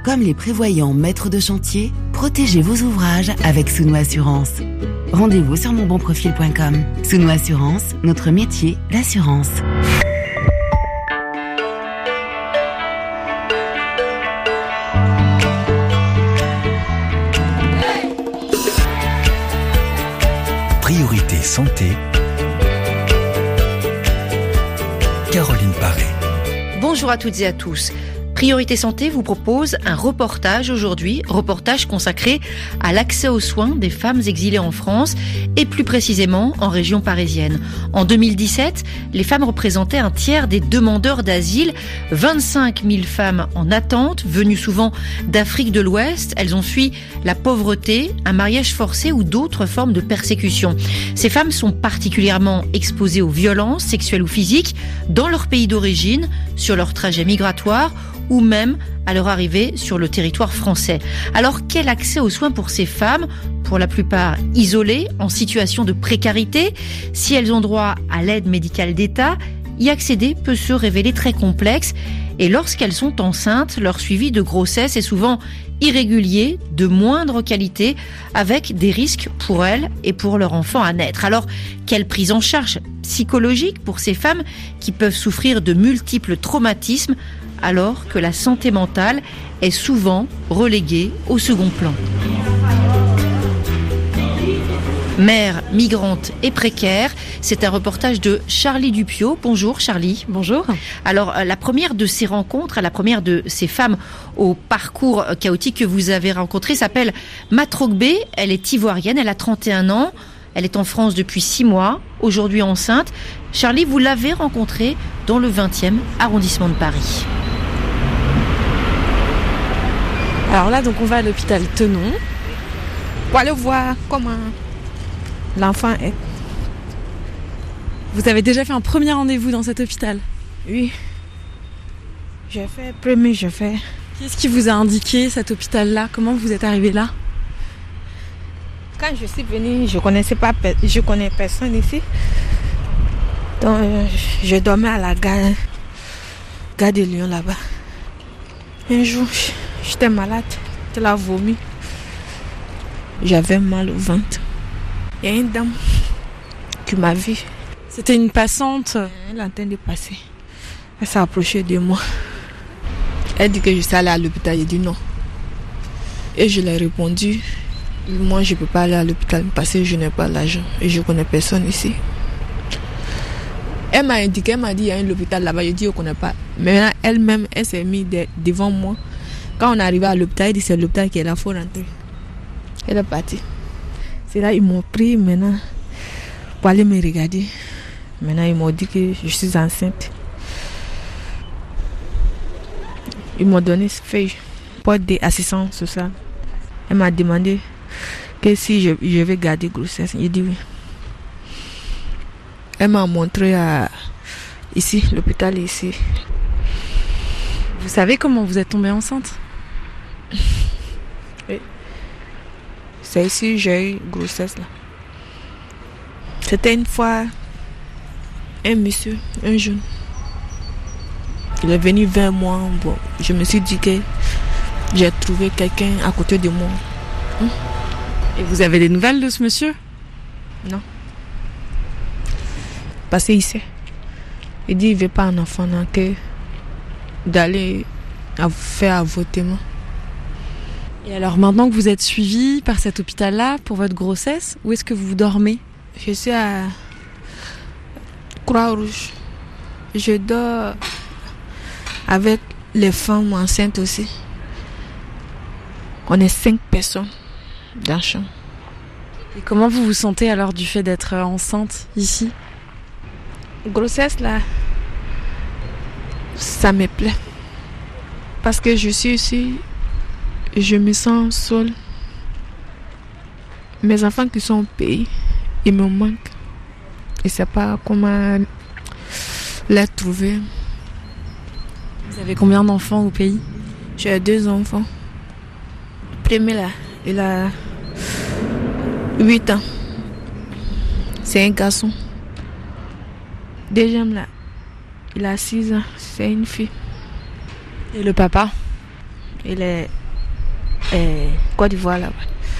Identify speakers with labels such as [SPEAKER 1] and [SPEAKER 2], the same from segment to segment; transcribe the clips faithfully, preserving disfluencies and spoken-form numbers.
[SPEAKER 1] Comme les prévoyants maîtres de chantier, protégez vos ouvrages avec Souno Assurance. Rendez-vous sur monbonprofil point com. Souno Assurance, notre métier, l'assurance.
[SPEAKER 2] Priorité santé. Caroline Paré.
[SPEAKER 3] Bonjour à toutes et à tous. Priorité Santé vous propose un reportage aujourd'hui, reportage consacré à l'accès aux soins des femmes exilées en France et plus précisément en région parisienne. En deux mille dix-sept, les femmes représentaient un tiers des demandeurs d'asile, vingt-cinq mille femmes en attente, venues souvent d'Afrique de l'Ouest. Elles ont fui la pauvreté, un mariage forcé ou d'autres formes de persécution. Ces femmes sont particulièrement exposées aux violences sexuelles ou physiques dans leur pays d'origine, sur leur trajet migratoire ou même à leur arrivée sur le territoire français. Alors, quel accès aux soins pour ces femmes, pour la plupart isolées, en situation de précarité? Si elles ont droit à l'aide médicale d'État, y accéder peut se révéler très complexe. Et lorsqu'elles sont enceintes, leur suivi de grossesse est souvent irrégulier, de moindre qualité, avec des risques pour elles et pour leur enfant à naître. Alors, quelle prise en charge psychologique pour ces femmes qui peuvent souffrir de multiples traumatismes alors que la santé mentale est souvent reléguée au second plan? Mère, migrante et précaire, c'est un reportage de Charlie Dupiot. Bonjour Charlie.
[SPEAKER 4] Bonjour.
[SPEAKER 3] Alors la première de ces rencontres, la première de ces femmes au parcours chaotique que vous avez rencontré s'appelle Matrokbé. Elle est ivoirienne, elle a trente et un ans. Elle est en France depuis six mois, aujourd'hui enceinte. Charlie, vous l'avez rencontrée dans le vingtième arrondissement de Paris.
[SPEAKER 4] Alors là, donc on va à l'hôpital Tenon
[SPEAKER 5] pour aller voir comment l'enfant est.
[SPEAKER 4] Vous avez déjà fait un premier rendez-vous dans cet hôpital?
[SPEAKER 5] Oui. J'ai fait premier, j'ai fait.
[SPEAKER 4] Qu'est-ce qui vous a indiqué cet hôpital-là? Comment vous êtes arrivé là?
[SPEAKER 5] Quand je suis venue, je connaissais pas, je connais personne ici. Donc je dormais à la gare, gare de Lyon là-bas. Un jour, j'étais malade, j'étais là vomi. J'avais mal au ventre. Il y a une dame qui m'a vue.
[SPEAKER 4] C'était une passante?
[SPEAKER 5] Elle est en train de passer. Elle s'est approchée de moi. Elle dit que je suis allée à l'hôpital. J'ai dit non. Et je lui ai répondu, moi je ne peux pas aller à l'hôpital parce que je n'ai pas l'argent et je ne connais personne ici. Elle m'a indiqué, elle m'a dit il y a un hôpital là-bas. Je dis je ne connais pas. Mais maintenant elle-même, elle s'est mise de, devant moi. Quand on est arrivé à l'hôpital, elle dit c'est l'hôpital qui est là, il faut rentrer. Elle est partie. C'est là ils m'ont pris maintenant pour aller me regarder. Maintenant ils m'ont dit que je suis enceinte. Ils m'ont donné ce feuille pour des assistants sociaux. Elle m'a demandé que si je, je vais garder grossesse. J'ai dit oui. Elle m'a montré à, ici, l'hôpital ici.
[SPEAKER 4] Vous savez comment vous êtes tombée enceinte?
[SPEAKER 5] Oui. C'est ici j'ai eu grossesse là. C'était une fois un monsieur, un jeune. Il est venu vers moi. Bon, je me suis dit que j'ai trouvé quelqu'un à côté de moi. Hum.
[SPEAKER 4] Et vous avez des nouvelles de ce monsieur?
[SPEAKER 5] Non. Parce qu'il sait. Il dit qu'il ne veut pas un enfant, non, que d'aller faire avortement.
[SPEAKER 4] Et alors maintenant que vous êtes suivie par cet hôpital-là pour votre grossesse, où est-ce que vous dormez?
[SPEAKER 5] Je suis à Croix-Rouge. Je dors avec les femmes enceintes aussi. On est cinq personnes dans la chambre.
[SPEAKER 4] Et comment vous vous sentez alors du fait d'être enceinte ici?
[SPEAKER 5] Grossesse là, ça me plaît. Parce que je suis ici, je me sens seule. Mes enfants qui sont au pays, ils me manquent. Je ne sais pas comment les trouver.
[SPEAKER 4] Vous avez combien d'enfants au pays?
[SPEAKER 5] J'ai deux enfants. Le premier là, il a huit ans. C'est un garçon. Deuxième là, il a six ans. C'est une fille.
[SPEAKER 4] Et le papa?
[SPEAKER 5] il est euh, Côte d'Ivoire là-bas.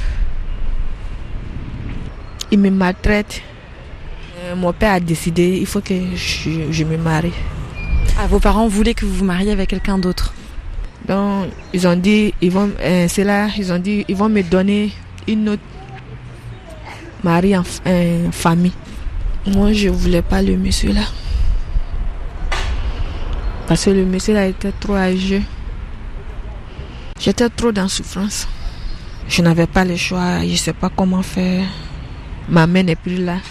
[SPEAKER 5] Il me maltraite. Euh, mon père a décidé, il faut que je, je me marie.
[SPEAKER 4] Ah, vos parents voulaient que vous vous mariez avec quelqu'un d'autre?
[SPEAKER 5] Donc, ils ont dit, ils vont, euh, c'est là, ils ont dit, ils vont me donner une autre mari en euh, famille. Moi, je voulais pas le monsieur là. Parce que le monsieur là était trop âgé. J'étais trop dans souffrance. Je n'avais pas le choix, je ne sais pas comment faire. Ma mère n'est plus là.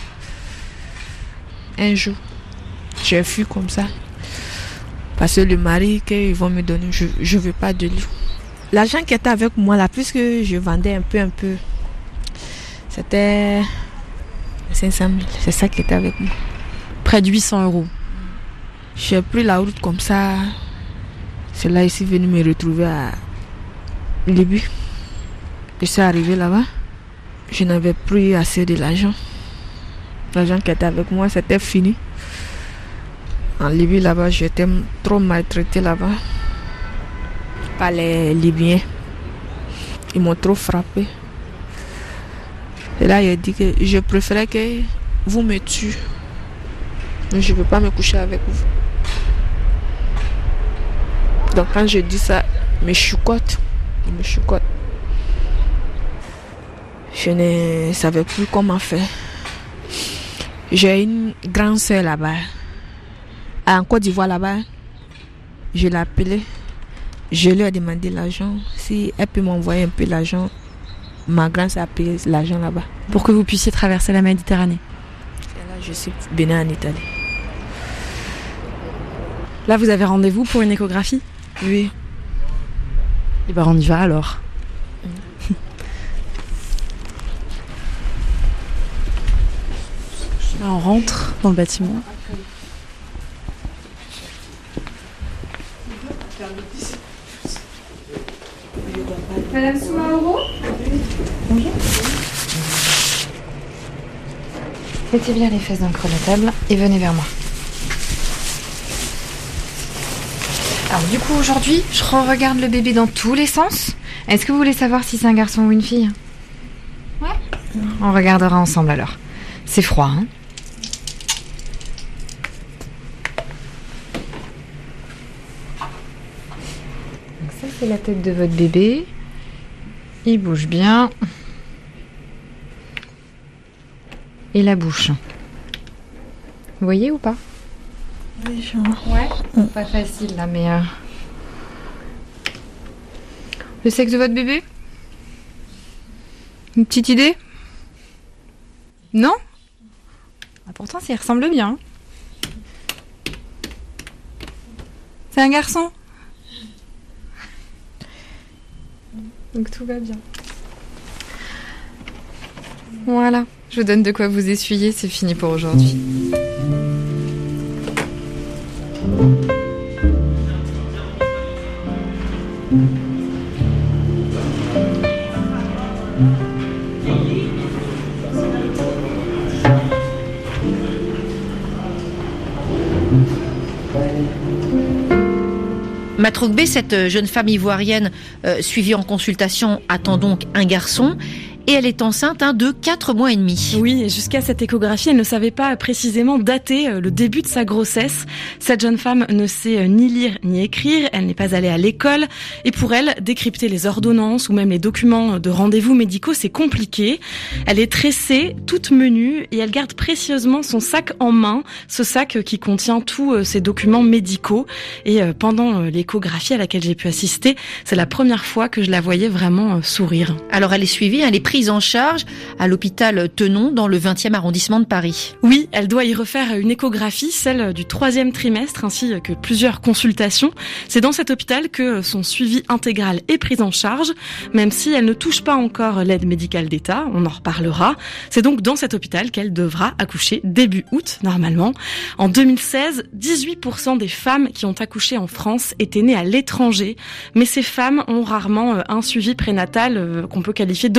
[SPEAKER 5] Un jour, j'ai fui comme ça. Parce que le mari qu'ils vont me donner, je ne veux pas de lui. L'argent qui était avec moi là, puisque je vendais un peu, un peu, c'était cinq cent mille. C'est ça qui était avec moi.
[SPEAKER 4] Près de huit cents euros.
[SPEAKER 5] J'ai pris la route comme ça. C'est là, ici, venu me retrouver à Libye. Je suis arrivé là-bas. Je n'avais plus assez de l'argent. L'argent qui était avec moi, c'était fini. En Libye, là-bas, j'étais trop maltraité là-bas par les Libyens. Ils m'ont trop frappé. Et là, il a dit que je préférais que vous me tuez. Mais je ne veux pas me coucher avec vous. Donc quand je dis ça, il me chicote. Il me chicote. Je ne savais plus comment faire. J'ai une grande soeur là-bas. En Côte d'Ivoire là-bas. Je l'ai appelée. Je lui ai demandé l'argent. Si elle peut m'envoyer un peu l'argent. Ma grande soeur a payé l'argent là-bas.
[SPEAKER 4] Pour que vous puissiez traverser la Méditerranée.
[SPEAKER 5] Et là, je suis venue en Italie.
[SPEAKER 4] Là, vous avez rendez-vous pour une échographie?
[SPEAKER 5] Oui.
[SPEAKER 4] Et ben, on y va alors. Là, on rentre dans le bâtiment.
[SPEAKER 6] Madame Soumaoro ? Bonjour. Mettez bien les fesses dans le creux de la table et venez vers moi. Alors du coup aujourd'hui, je regarde le bébé dans tous les sens. Est-ce que vous voulez savoir si c'est un garçon ou une fille ? Ouais. On regardera ensemble alors. C'est froid, hein ? Donc ça c'est la tête de votre bébé. Il bouge bien. Et la bouche. Vous voyez ou pas ?
[SPEAKER 5] Oui, je vois.
[SPEAKER 6] Ouais, pas facile là, mais... Euh... Le sexe de votre bébé ? Une petite idée ? Non ? Ah, pourtant, ça y ressemble bien. C'est un garçon ? Donc tout va bien. Voilà, je vous donne de quoi vous essuyer, c'est fini pour aujourd'hui.
[SPEAKER 3] Matroukbé, cette jeune femme ivoirienne euh, suivie en consultation, attend donc un garçon. Et elle est enceinte hein, de quatre mois et demi.
[SPEAKER 4] Oui, et jusqu'à cette échographie, elle ne savait pas précisément dater le début de sa grossesse. Cette jeune femme ne sait ni lire ni écrire, elle n'est pas allée à l'école. Et pour elle, décrypter les ordonnances ou même les documents de rendez-vous médicaux, c'est compliqué. Elle est tressée, toute menue, et elle garde précieusement son sac en main, ce sac qui contient tous ces documents médicaux. Et pendant l'échographie à laquelle j'ai pu assister, c'est la première fois que je la voyais vraiment sourire.
[SPEAKER 3] Alors elle est suivie, elle est prise en charge à l'hôpital Tenon dans le vingtième arrondissement de Paris.
[SPEAKER 4] Oui, elle doit y refaire une échographie, celle du troisième trimestre, ainsi que plusieurs consultations. C'est dans cet hôpital que son suivi intégral est pris en charge, même si elle ne touche pas encore l'aide médicale d'État, on en reparlera. C'est donc dans cet hôpital qu'elle devra accoucher début août, normalement. En deux mille seize, dix-huit pour cent des femmes qui ont accouché en France étaient nées à l'étranger, mais ces femmes ont rarement un suivi prénatal qu'on peut qualifier d'optimal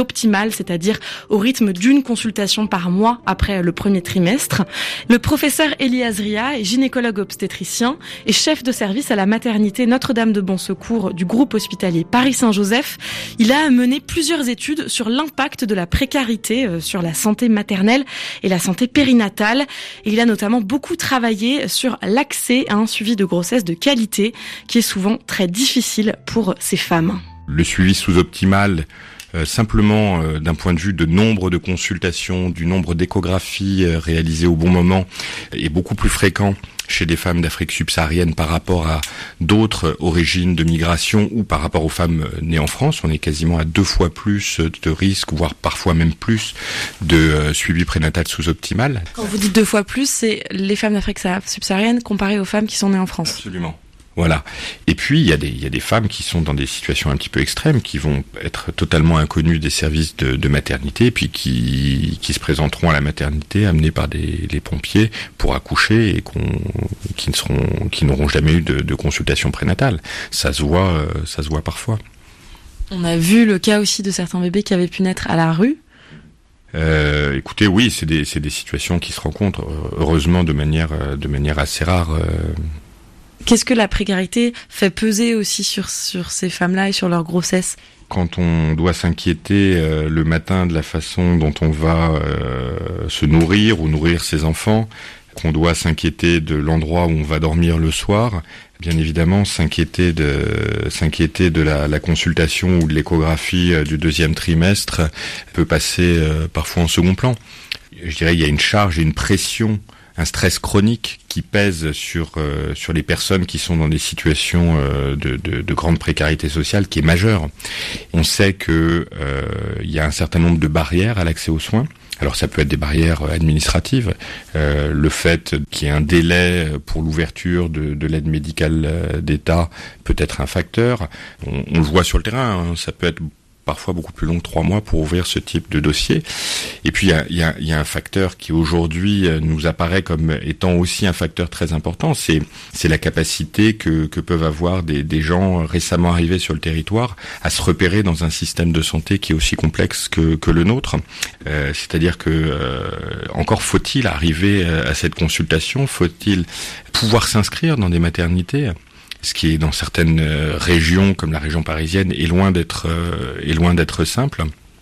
[SPEAKER 4] optimale, c'est-à-dire au rythme d'une consultation par mois après le premier trimestre. Le professeur Elias Ria est gynécologue obstétricien et chef de service à la maternité Notre-Dame de Bon Secours du groupe hospitalier Paris-Saint-Joseph. Il a mené plusieurs études sur l'impact de la précarité sur la santé maternelle et la santé périnatale. Et il a notamment beaucoup travaillé sur l'accès à un suivi de grossesse de qualité qui est souvent très difficile pour ces femmes.
[SPEAKER 7] Le suivi sous-optimal, euh, simplement euh, d'un point de vue de nombre de consultations, du nombre d'échographies euh, réalisées au bon moment, est beaucoup plus fréquent chez des femmes d'Afrique subsaharienne par rapport à d'autres origines de migration ou par rapport aux femmes nées en France. On est quasiment à deux fois plus de risques, voire parfois même plus, de euh, suivi prénatal sous-optimal.
[SPEAKER 4] Quand vous dites deux fois plus, c'est les femmes d'Afrique subsaharienne comparées aux femmes qui sont nées en France.
[SPEAKER 7] Absolument. Voilà. Et puis, il y a des, il y a des femmes qui sont dans des situations un petit peu extrêmes, qui vont être totalement inconnues des services de, de maternité, et puis qui, qui se présenteront à la maternité, amenées par des, les pompiers pour accoucher et qu'on, qui ne seront, qui n'auront jamais eu de, de consultation prénatale. Ça se voit, euh, ça se voit parfois.
[SPEAKER 4] On a vu le cas aussi de certains bébés qui avaient pu naître à la rue.
[SPEAKER 7] Euh, écoutez, oui, c'est des, c'est des situations qui se rencontrent, heureusement, de manière, de manière assez rare. Euh,
[SPEAKER 4] Qu'est-ce que la précarité fait peser aussi sur, sur ces femmes-là et sur leur grossesse ?
[SPEAKER 7] Quand on doit s'inquiéter euh, le matin de la façon dont on va euh, se nourrir ou nourrir ses enfants, qu'on doit s'inquiéter de l'endroit où on va dormir le soir, bien évidemment, s'inquiéter de, s'inquiéter de la, la consultation ou de l'échographie euh, du deuxième trimestre peut passer euh, parfois en second plan. Je dirais il y a une charge et une pression, un stress chronique qui pèse sur euh, sur les personnes qui sont dans des situations euh, de, de, de grande précarité sociale qui est majeure. On sait que euh, il y a un certain nombre de barrières à l'accès aux soins. Alors ça peut être des barrières administratives, euh, le fait qu'il y ait un délai pour l'ouverture de, de l'aide médicale d'État peut être un facteur. On, on le voit sur le terrain, hein, ça peut être parfois beaucoup plus long que trois mois pour ouvrir ce type de dossier. Et puis, il y a, y a, y a un facteur qui aujourd'hui nous apparaît comme étant aussi un facteur très important, c'est, c'est la capacité que, que peuvent avoir des, des gens récemment arrivés sur le territoire à se repérer dans un système de santé qui est aussi complexe que, que le nôtre. Euh, c'est-à-dire que euh, encore faut-il arriver à cette consultation, faut-il pouvoir s'inscrire dans des maternités, ce qui est dans certaines régions, comme la région parisienne, est loin d'être, euh, est loin d'être simple.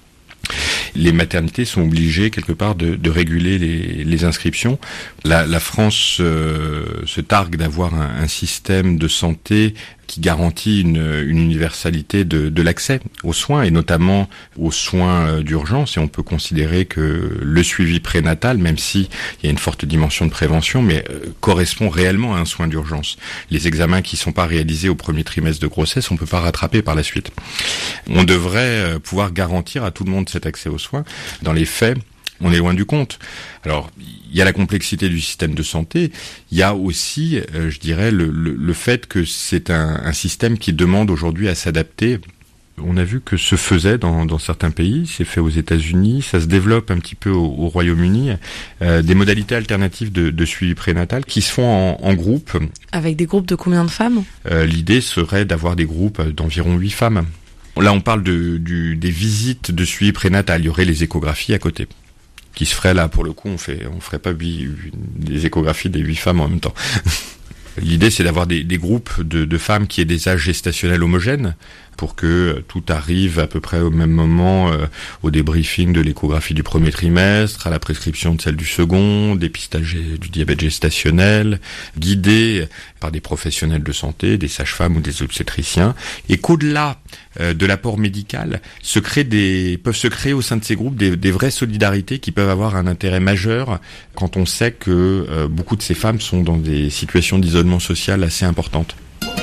[SPEAKER 7] Les maternités sont obligées quelque part de, de réguler les, les inscriptions. La, la France euh, se targue d'avoir un, un système de santé qui garantit une, une universalité de, de l'accès aux soins et notamment aux soins d'urgence. Et on peut considérer que le suivi prénatal, même si il y a une forte dimension de prévention, mais euh, correspond réellement à un soin d'urgence. Les examens qui sont pas réalisés au premier trimestre de grossesse, on peut pas rattraper par la suite. On devrait pouvoir garantir à tout le monde cet accès aux soins. Dans les faits, on est loin du compte. Alors, il y a la complexité du système de santé. Il y a aussi, euh, je dirais, le, le, le fait que c'est un, un système qui demande aujourd'hui à s'adapter. On a vu que se faisait dans, dans certains pays, c'est fait aux États-Unis, ça se développe un petit peu au, au Royaume-Uni, euh, des modalités alternatives de, de suivi prénatal qui se font en, en groupe.
[SPEAKER 4] Avec des groupes de combien de femmes ?
[SPEAKER 7] euh, L'idée serait d'avoir des groupes d'environ huit femmes. Là, on parle de, du, des visites de suivi prénatal. Il y aurait les échographies à côté, qui se feraient là. Pour le coup, on fait, on ferait pas huit, des échographies des huit femmes en même temps. L'idée, c'est d'avoir des, des groupes de, de femmes qui aient des âges gestationnels homogènes pour que tout arrive à peu près au même moment, euh, au débriefing de l'échographie du premier trimestre, à la prescription de celle du second, dépistage du diabète gestationnel, guidé par des professionnels de santé, des sages-femmes ou des obstétriciens, et qu'au-delà euh, de l'apport médical, se créent des, peuvent se créer au sein de ces groupes des, des vraies solidarités qui peuvent avoir un intérêt majeur quand on sait que euh, beaucoup de ces femmes sont dans des situations d'isolement social assez importantes.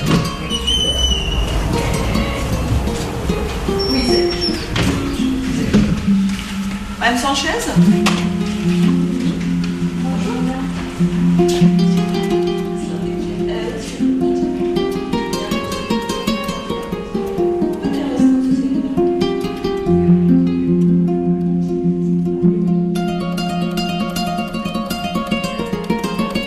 [SPEAKER 8] Madame Sanchez ?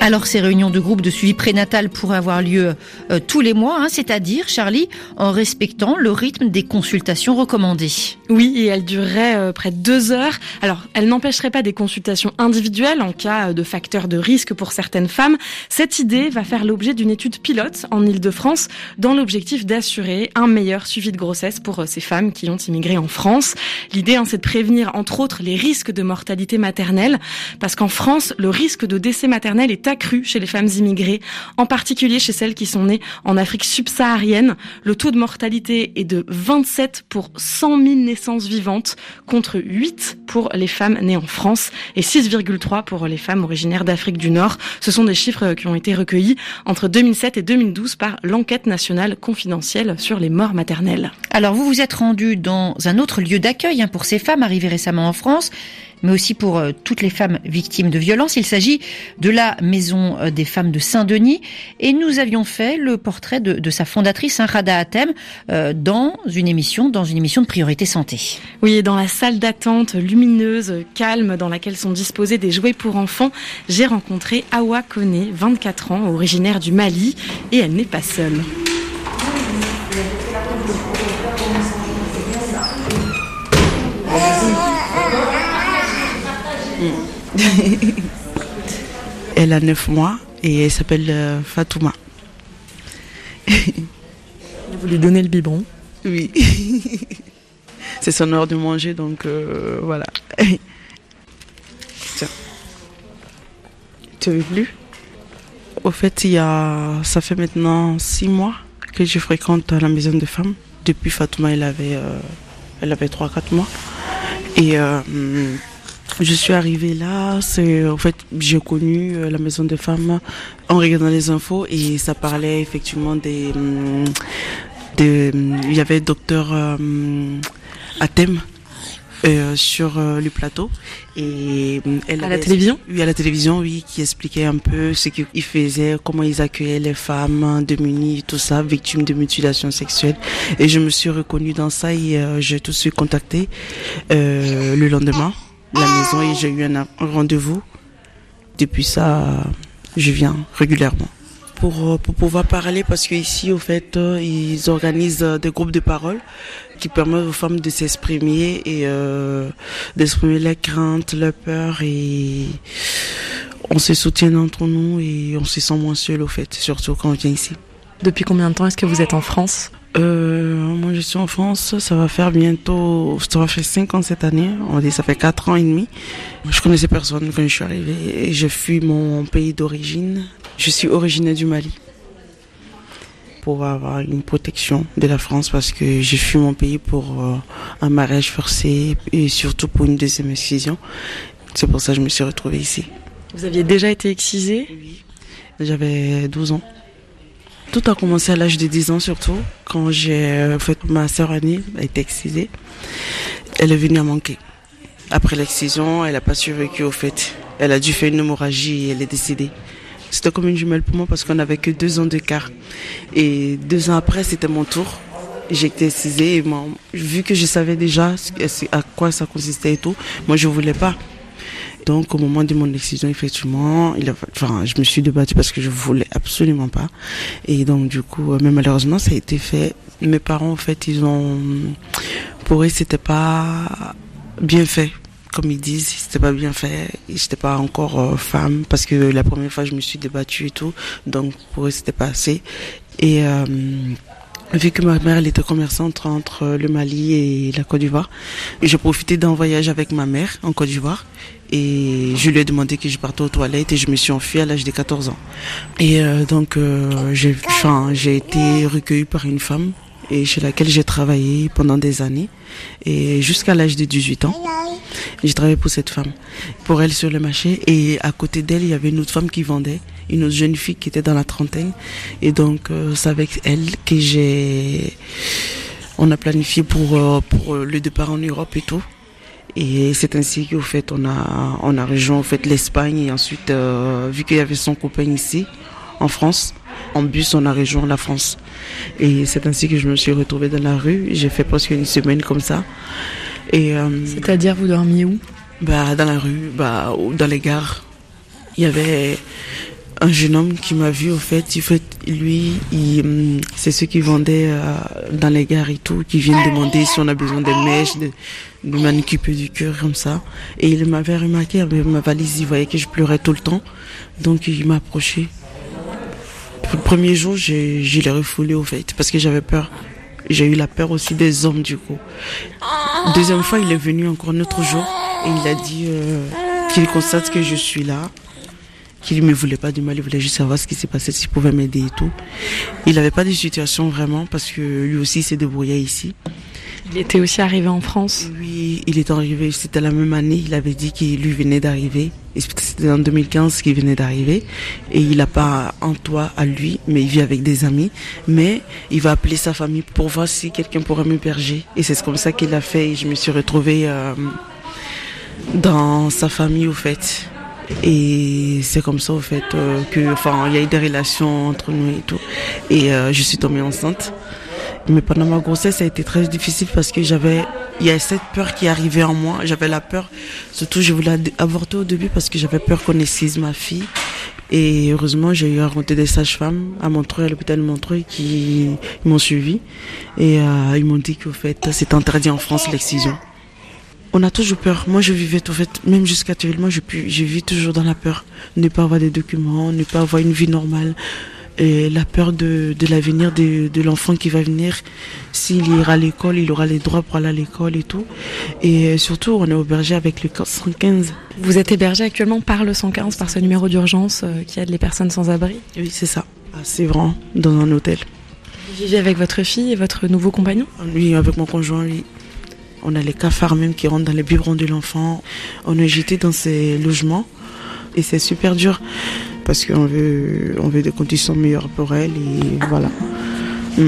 [SPEAKER 3] Alors ces réunions de groupe de suivi prénatal pourraient avoir lieu euh, tous les mois, hein, c'est-à-dire, Charlie, en respectant le rythme des consultations recommandées.
[SPEAKER 4] Oui, et elles dureraient euh, près de deux heures. Alors, elles n'empêcheraient pas des consultations individuelles en cas de facteurs de risque pour certaines femmes. Cette idée va faire l'objet d'une étude pilote en Île-de-France dans l'objectif d'assurer un meilleur suivi de grossesse pour euh, ces femmes qui ont immigré en France. L'idée, hein, c'est de prévenir, entre autres, les risques de mortalité maternelle, parce qu'en France, le risque de décès maternel est accru chez les femmes immigrées, en particulier chez celles qui sont nées en Afrique subsaharienne. Le taux de mortalité est de vingt-sept pour cent mille naissances vivantes, contre huit pour les femmes nées en France et six virgule trois pour les femmes originaires d'Afrique du Nord. Ce sont des chiffres qui ont été recueillis entre deux mille sept et deux mille douze par l'enquête nationale confidentielle sur les morts maternelles.
[SPEAKER 3] Alors vous vous êtes rendu dans un autre lieu d'accueil hein, pour ces femmes arrivées récemment en France, mais aussi pour euh, toutes les femmes victimes de violences. Il s'agit de la Maison des Femmes de Saint-Denis et nous avions fait le portrait de, de sa fondatrice, hein, Rada Hatem, euh, dans une émission, dans une émission de Priorité Santé.
[SPEAKER 4] Oui, et dans la salle d'attente lumineuse, calme, dans laquelle sont disposés des jouets pour enfants, j'ai rencontré Awa Kone, vingt-quatre ans, originaire du Mali, et elle n'est pas seule.
[SPEAKER 9] Elle a neuf mois et elle s'appelle euh, Fatouma.
[SPEAKER 10] Vous lui donnez le biberon?
[SPEAKER 9] Oui. C'est son heure de manger, donc euh, voilà. Tiens. Tu veux plus? Au fait, il y a, ça fait maintenant six mois que je fréquente la maison de femmes. Depuis Fatouma, elle avait, euh, elle avait trois quatre mois. Et euh, je suis arrivée là, c'est, en fait, j'ai connu la maison des femmes en regardant les infos et ça parlait effectivement des... des il y avait le docteur euh, Hatem euh, sur euh, le plateau. Et elle
[SPEAKER 10] à
[SPEAKER 9] avait,
[SPEAKER 10] la télévision?
[SPEAKER 9] Oui, à la télévision, oui, qui expliquait un peu ce qu'ils faisaient, comment ils accueillaient les femmes démunies, tout ça, victimes de mutilations sexuelles. Et je me suis reconnue dans ça et euh, j'ai tout de suite contacté euh, le lendemain la maison et j'ai eu un, un rendez-vous. Depuis ça, je viens régulièrement. Pour, pour pouvoir parler, parce qu'ici, au fait, euh, ils organisent euh, des groupes de parole qui permettent aux femmes de s'exprimer et euh, d'exprimer leurs craintes, leurs peurs et on se soutient entre nous et on se sent moins seul, au fait, surtout quand on vient ici.
[SPEAKER 10] Depuis combien de temps est-ce que vous êtes en France?
[SPEAKER 9] Euh, moi, je suis en France, ça va faire bientôt, ça va faire cinq ans cette année, on dit ça fait quatre ans et demi. Je connaissais personne quand je suis arrivée et je fuis mon pays d'origine. Je suis originaire du Mali pour avoir une protection de la France parce que j'ai fui mon pays pour euh, un mariage forcé et surtout pour une deuxième excision. C'est pour ça que je me suis retrouvée ici.
[SPEAKER 10] Vous aviez déjà été excisée?
[SPEAKER 9] Oui, j'avais douze ans. Tout a commencé à l'âge de dix ans surtout, quand j'ai en fait ma sœur aînée a été excisée. Elle est venue à manquer. Après l'excision, elle n'a pas survécu au fait. Elle a dû faire une hémorragie et elle est décédée. C'était comme une jumelle pour moi parce qu'on n'avait que deux ans d'écart. Et deux ans après, c'était mon tour. J'ai été excisée et moi, vu que je savais déjà à quoi ça consistait et tout, moi je ne voulais pas. Donc au moment de mon excision, effectivement, il a, enfin, je me suis débattue parce que je voulais absolument pas. Et donc du coup, mais malheureusement, ça a été fait. Mes parents, en fait, ils ont, pour eux, c'était pas bien fait, comme ils disent, c'était pas bien fait. J'étais pas encore euh, femme parce que la première fois, je me suis débattue et tout. Donc pour eux, c'était pas assez. Et euh, vu que ma mère elle était commerçante entre le Mali et la Côte d'Ivoire, j'ai profité d'un voyage avec ma mère en Côte d'Ivoire et je lui ai demandé que je parte aux toilettes et je me suis enfuie à l'âge de quatorze ans. Et euh, donc euh, j'ai, enfin, j'ai été recueillie par une femme et chez laquelle j'ai travaillé pendant des années et jusqu'à l'âge de dix-huit ans. J'ai travaillé pour cette femme, pour elle sur le marché et à côté d'elle il y avait une autre femme qui vendait, une autre jeune fille qui était dans la trentaine et donc euh, c'est avec elle que j'ai on a planifié pour euh, pour le départ en Europe et tout et c'est ainsi qu'au fait on a on a rejoint en fait l'Espagne et ensuite euh, vu qu'il y avait son copain ici en France, en bus on a rejoint la France et c'est ainsi que je me suis retrouvée dans la rue. J'ai fait presque une semaine comme ça. Et euh,
[SPEAKER 10] c'est-à-dire vous dormiez où?
[SPEAKER 9] Bah dans la rue, bah dans les gares. Il y avait un jeune homme qui m'a vu, au fait, il fait lui, il, c'est ceux qui vendaient euh, dans les gares et tout, qui viennent demander si on a besoin des mèches, de, de manicure pédicure, comme ça. Et il m'avait remarqué avec ma valise, il voyait que je pleurais tout le temps, donc il m'a approché. Le premier jour, j'ai, je l'ai refoulé, au fait, parce que j'avais peur. J'ai eu la peur aussi des hommes, du coup. Deuxième fois, il est venu encore un autre jour et il a dit euh, qu'il constate que je suis là, qu'il ne me voulait pas du mal, il voulait juste savoir ce qui s'est passé, s'il pouvait m'aider et tout. Il n'avait pas de situation vraiment parce que lui aussi s'est débrouillé ici.
[SPEAKER 10] Il était aussi arrivé en France?
[SPEAKER 9] Oui, il est arrivé, c'était la même année, il avait dit qu'il lui venait d'arriver. C'était en deux mille quinze qu'il venait d'arriver. Et il n'a pas un toit à lui, mais il vit avec des amis. Mais il va appeler sa famille pour voir si quelqu'un pourrait m'héberger. Et c'est comme ça qu'il a fait. Et je me suis retrouvée euh, dans sa famille, au fait. Et c'est comme ça, au fait, euh, que, enfin, il y a eu des relations entre nous et tout. Et euh, je suis tombée enceinte. Mais pendant ma grossesse, ça a été très difficile parce que j'avais, il y a cette peur qui arrivait en moi. J'avais la peur, surtout je voulais avorter au début parce que j'avais peur qu'on excise ma fille. Et heureusement, j'ai eu à rencontrer des sages-femmes à Montreuil, à l'hôpital de Montreuil, qui m'ont suivi. Et euh, ils m'ont dit qu'au fait, c'est interdit en France l'excision. On a toujours peur. Moi, je vivais, en fait, même jusqu'actuellement, je, je vis toujours dans la peur. Ne pas avoir des documents, ne pas avoir une vie normale. Et la peur de, de l'avenir de, de l'enfant qui va venir. S'il ira à l'école, il aura les droits pour aller à l'école et tout. Et surtout, on est hébergé avec le cent quinze.
[SPEAKER 10] Vous êtes hébergé actuellement par le cent quinze, par ce numéro d'urgence euh, qui aide les personnes sans abri?
[SPEAKER 9] Oui, c'est ça. C'est vraiment dans un hôtel.
[SPEAKER 10] Vous vivez avec votre fille et votre nouveau compagnon?
[SPEAKER 9] Oui, avec mon conjoint, oui. On a les cafards même qui rentrent dans les biberons de l'enfant. On est jeté dans ces logements. Et c'est super dur. Parce qu'on veut, on veut des conditions meilleures pour elle et voilà. Mm.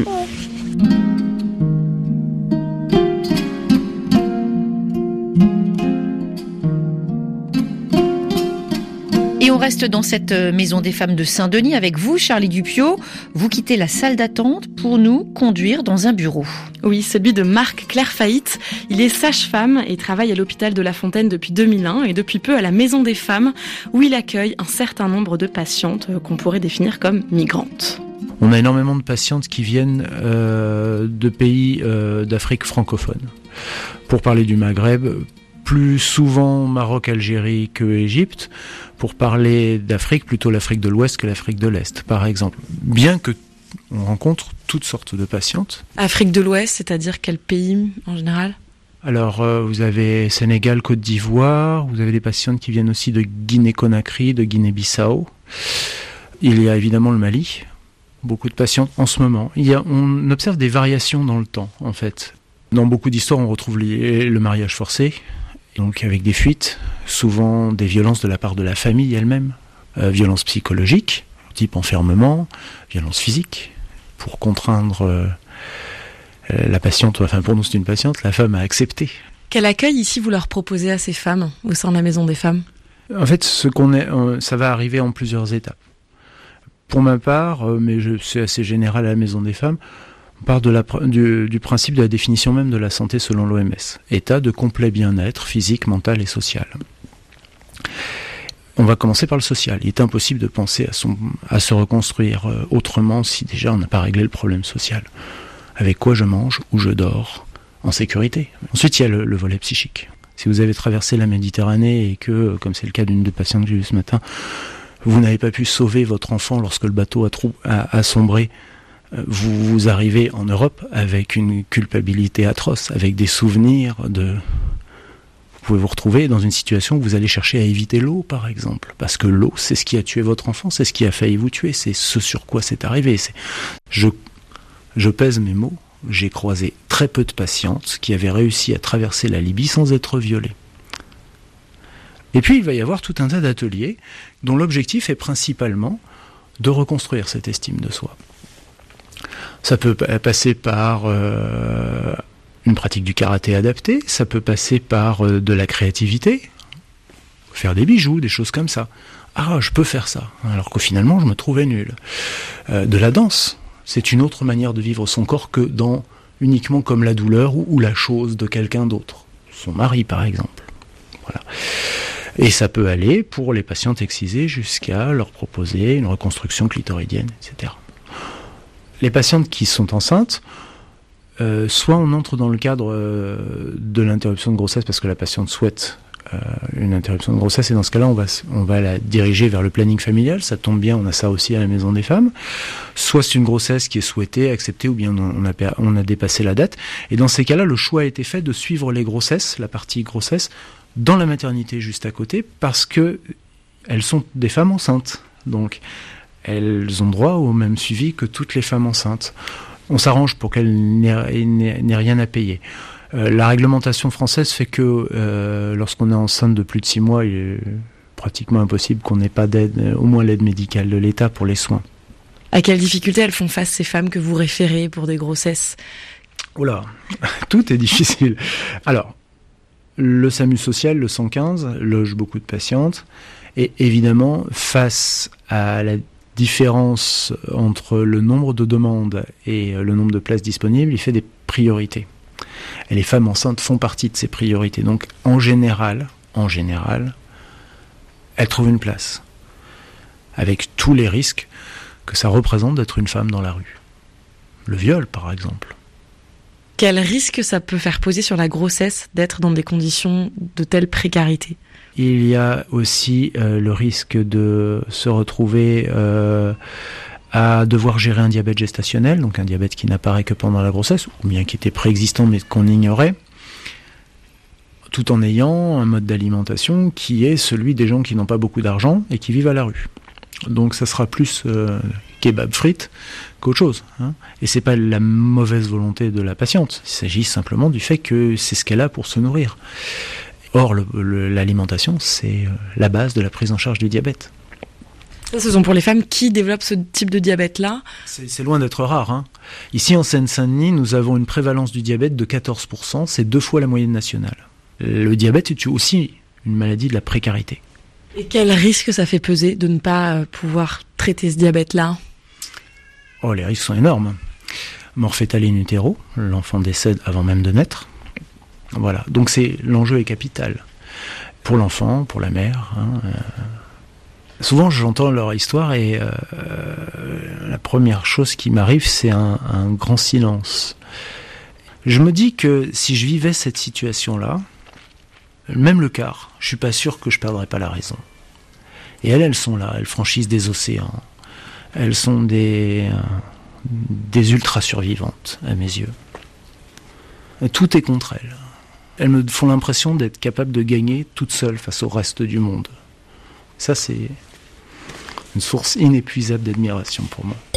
[SPEAKER 3] Et on reste dans cette maison des femmes de Saint-Denis avec vous, Charlie Dupiot. Vous quittez la salle d'attente pour nous conduire dans un bureau.
[SPEAKER 4] Oui, celui de Marc Clairfaït. Il est sage-femme et travaille à l'hôpital de La Fontaine depuis deux mille un et depuis peu à la Maison des Femmes où il accueille un certain nombre de patientes qu'on pourrait définir comme migrantes.
[SPEAKER 11] On a énormément de patientes qui viennent euh, de pays euh, d'Afrique francophone. Pour parler du Maghreb, plus souvent Maroc, Algérie que Égypte. Pour parler d'Afrique, plutôt l'Afrique de l'Ouest que l'Afrique de l'Est, par exemple. Bien que on rencontre toutes sortes de patientes.
[SPEAKER 10] Afrique de l'Ouest, c'est-à-dire quel pays en général?
[SPEAKER 11] Alors, euh, vous avez Sénégal, Côte d'Ivoire, vous avez des patientes qui viennent aussi de Guinée-Conakry, de Guinée-Bissau. Il y a évidemment le Mali, beaucoup de patientes en ce moment. Il y a, on observe des variations dans le temps, en fait. Dans beaucoup d'histoires, on retrouve les, le mariage forcé, donc avec des fuites, souvent des violences de la part de la famille elle-même, euh, violences psychologiques, type enfermement, violence physique, pour contraindre euh, la patiente, enfin pour nous c'est une patiente, la femme a accepté.
[SPEAKER 10] Quel accueil ici vous leur proposez à ces femmes au sein de la Maison des Femmes?
[SPEAKER 11] En fait, ce qu'on est, euh, ça va arriver en plusieurs étapes. Pour ma part, euh, mais je, c'est assez général à la Maison des Femmes, on part de la, du, du principe de la définition même de la santé selon l'O M S. État de complet bien-être physique, mental et social. On va commencer par le social. Il est impossible de penser à, son, à se reconstruire autrement si déjà on n'a pas réglé le problème social. Avec quoi je mange, où je dors, en sécurité. Ensuite, il y a le, le volet psychique. Si vous avez traversé la Méditerranée et que, comme c'est le cas d'une des patientes que j'ai vues ce matin, vous n'avez pas pu sauver votre enfant lorsque le bateau a, trou, a, a sombré, vous, vous arrivez en Europe avec une culpabilité atroce, avec des souvenirs de... Vous pouvez vous retrouver dans une situation où vous allez chercher à éviter l'eau, par exemple. Parce que l'eau, c'est ce qui a tué votre enfant, c'est ce qui a failli vous tuer, c'est ce sur quoi c'est arrivé. C'est... Je, je pèse mes mots, j'ai croisé très peu de patientes qui avaient réussi à traverser la Libye sans être violées. Et puis, il va y avoir tout un tas d'ateliers dont l'objectif est principalement de reconstruire cette estime de soi. Ça peut passer par... Euh, une pratique du karaté adapté, ça peut passer par euh, de la créativité, faire des bijoux, des choses comme ça. Ah, je peux faire ça, alors que finalement je me trouvais nul. Euh, de la danse, c'est une autre manière de vivre son corps que dans uniquement comme la douleur ou, ou la chose de quelqu'un d'autre. Son mari, par exemple. Voilà. Et ça peut aller, pour les patientes excisées, jusqu'à leur proposer une reconstruction clitoridienne, et cetera. Les patientes qui sont enceintes, euh, soit on entre dans le cadre euh, de l'interruption de grossesse parce que la patiente souhaite euh, une interruption de grossesse, et dans ce cas-là, on va, on va la diriger vers le planning familial. Ça tombe bien, on a ça aussi à la Maison des Femmes. Soit c'est une grossesse qui est souhaitée, acceptée, ou bien on a, on a dépassé la date. Et dans ces cas-là, le choix a été fait de suivre les grossesses, la partie grossesse, dans la maternité juste à côté, parce que elles sont des femmes enceintes. Donc, elles ont droit au même suivi que toutes les femmes enceintes. On s'arrange pour qu'elles n'aient, n'aient rien à payer. Euh, la réglementation française fait que euh, lorsqu'on est enceinte de plus de six mois, il est pratiquement impossible qu'on n'ait pas d'aide, au moins l'aide médicale de l'État pour les soins.
[SPEAKER 4] À quelles difficultés elles font face, ces femmes que vous référez pour des grossesses ?
[SPEAKER 11] Oula, tout est difficile. Alors, le SAMU social, le cent quinze, loge beaucoup de patientes. Et évidemment, face à la différence entre le nombre de demandes et le nombre de places disponibles, il fait des priorités. Et les femmes enceintes font partie de ces priorités. Donc, en général, en général, elles trouvent une place. Avec tous les risques que ça représente d'être une femme dans la rue. Le viol, par exemple.
[SPEAKER 4] Quel risque ça peut faire poser sur la grossesse d'être dans des conditions de telle précarité ?
[SPEAKER 11] Il y a aussi euh, le risque de se retrouver euh, à devoir gérer un diabète gestationnel, donc un diabète qui n'apparaît que pendant la grossesse, ou bien qui était préexistant mais qu'on ignorait, tout en ayant un mode d'alimentation qui est celui des gens qui n'ont pas beaucoup d'argent et qui vivent à la rue. Donc ça sera plus euh, kebab frites qu'autre chose. Hein. Et c'est pas la mauvaise volonté de la patiente, il s'agit simplement du fait que c'est ce qu'elle a pour se nourrir. Or, le, le, l'alimentation, c'est la base de la prise en charge du diabète.
[SPEAKER 4] Ça, ce sont pour les femmes qui développent ce type de diabète-là.
[SPEAKER 11] C'est, c'est loin d'être rare. Hein. Ici, en Seine-Saint-Denis, nous avons une prévalence du diabète de quatorze pour cent. C'est deux fois la moyenne nationale. Le diabète est aussi une maladie de la précarité.
[SPEAKER 4] Et quel risque ça fait peser de ne pas pouvoir traiter ce diabète-là ?
[SPEAKER 11] Oh, les risques sont énormes. Mort fétale in utero, l'enfant décède avant même de naître. Voilà, donc c'est l'enjeu est capital pour l'enfant, pour la mère. Hein. Euh, souvent, j'entends leur histoire et euh, la première chose qui m'arrive, c'est un, un grand silence. Je me dis que si je vivais cette situation-là, même le quart, je suis pas sûr que je perdrais pas la raison. Et elles, elles sont là, elles franchissent des océans, elles sont des euh, des ultra survivantes à mes yeux. Et tout est contre elles. Elles me font l'impression d'être capables de gagner toutes seules face au reste du monde. Ça, c'est une source inépuisable d'admiration pour moi.